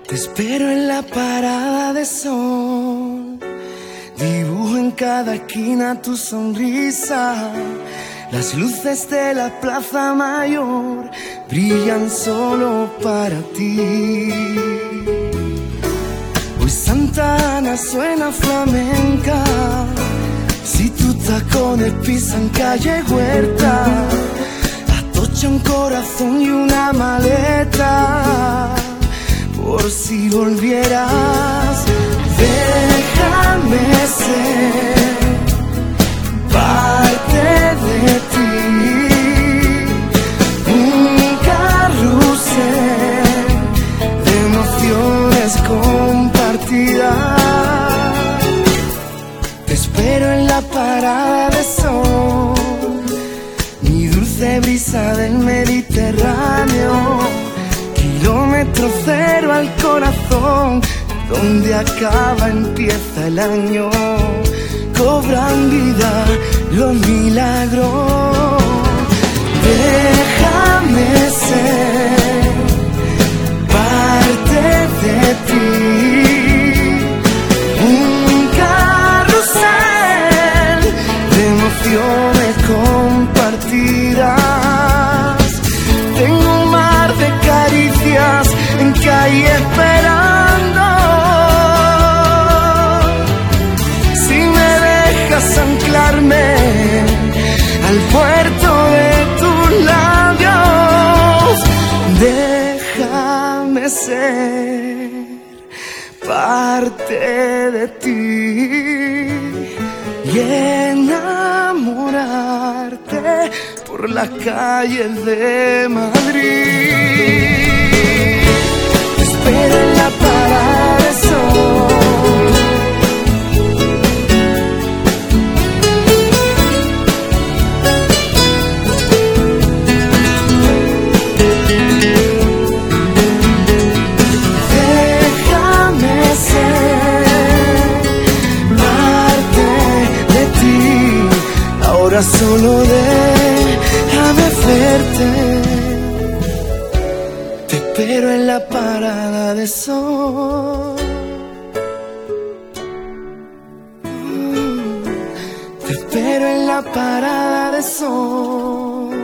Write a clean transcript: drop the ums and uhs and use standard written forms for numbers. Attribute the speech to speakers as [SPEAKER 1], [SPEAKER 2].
[SPEAKER 1] Te espero en la parada de sol, dibujo en cada esquina tu sonrisa. Las luces de la Plaza Mayor brillan solo para ti. Hoy Santa Ana suena flamenca, si tus tacones pisan calle Huerta, atocha un corazón y una maleta. Por si volvieras, déjame ser parte de ti, un carrusel de emociones compartidas. Te espero en la parada de sol, mi dulce brisa del Mediterráneo, kilómetro cero al corazón, donde acaba empieza el año. Cobran vida los milagros. Déjame ser parte de ti, un carrusel de emociones compartidas. Tengo un mar de caricias en calle esperando. Si me dejas anclarme al puerto de tus labios, déjame ser parte de ti y enamorarte por las calles de Madrid. Te espero en la parada de sol, déjame ser parte de ti. Ahora solo déjame verte. Te espero en la parada de sol. Te espero en la parada de sol.